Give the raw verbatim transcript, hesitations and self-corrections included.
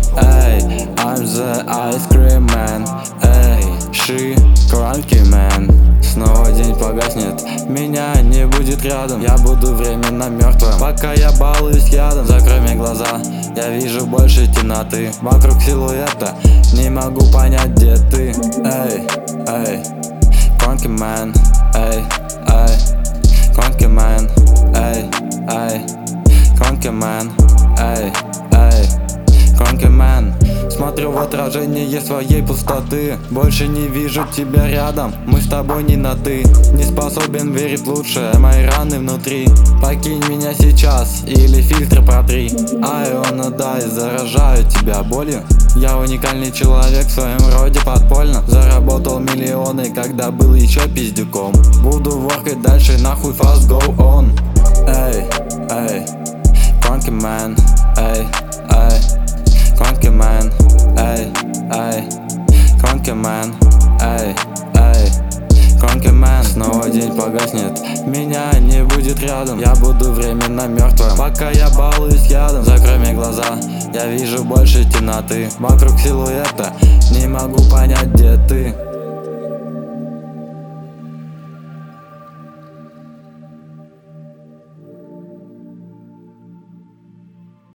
Эй, I'm the ice cream man. Эй, she cranky man. Снова день погаснет, меня не будет рядом. Я буду временно мертвым, пока я балуюсь ядом. Закрой мне глаза, я вижу больше темноты. Вокруг силуэта, не могу понять, где ты. Эй, эй, cranky man. Эй, эй, cranky man. Эй, эй, cranky man. Эй, эй, cranky man. Смотрю в отражение своей пустоты. Больше не вижу тебя рядом, мы с тобой не на ты. Не способен верить в лучшее, мои раны внутри. Покинь меня сейчас или фильтры протри. I wanna die, заражаю тебя болью. Я уникальный человек в своем роде подпольно. Заработал миллионы, когда был еще пиздюком. Буду воркать дальше, нахуй, fast go on. Эй, эй, cranky man. Эй, эй, cranky man. Эй, эй, cranky man. Эй, эй, cranky man. Снова день погаснет, меня не будет рядом. Я буду временно мертвым, пока я балуюсь ядом. Закрой мне глаза, я вижу больше темноты. Вокруг силуэта, не могу понять, где ты.